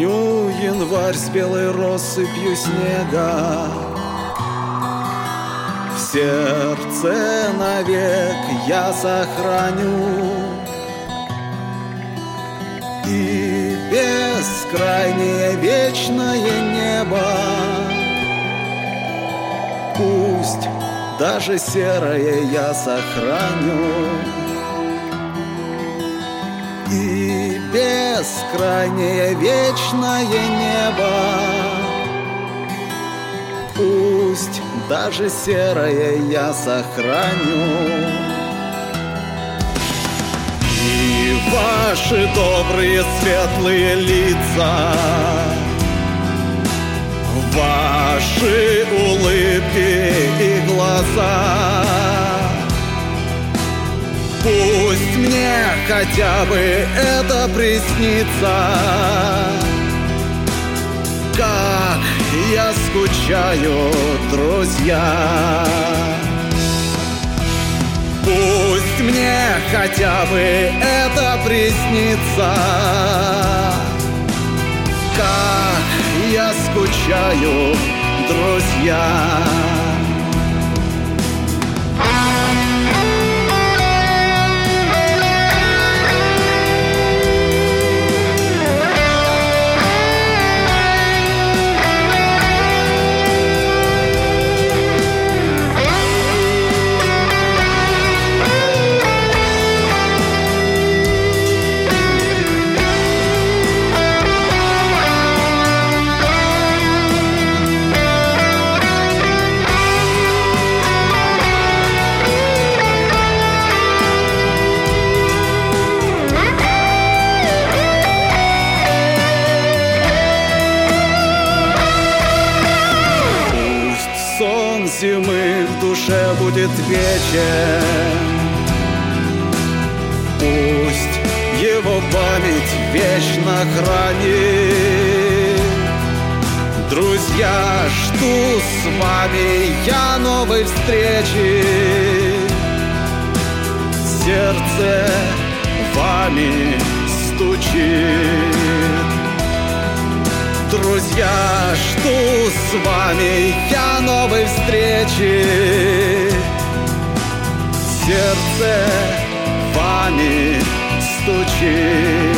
Помню январь с белой россыпью снега. В сердце навек я сохраню. И бескрайнее вечное небо, пусть даже серое я сохраню. И бескрайнее вечное небо, пусть даже серое я сохраню. И ваши добрые светлые лица, ваши улыбки и глаза, пусть мне хотя бы это приснится. Как я скучаю, друзья. Пусть мне хотя бы это приснится. Как я скучаю, друзья. Сон зимы в душе будет вечен. Пусть его память вечно хранит. Друзья, жду с вами я новой встречи. Сердце вами стучит. Друзья, жду с вами я новой встречи. Сердце вами стучит.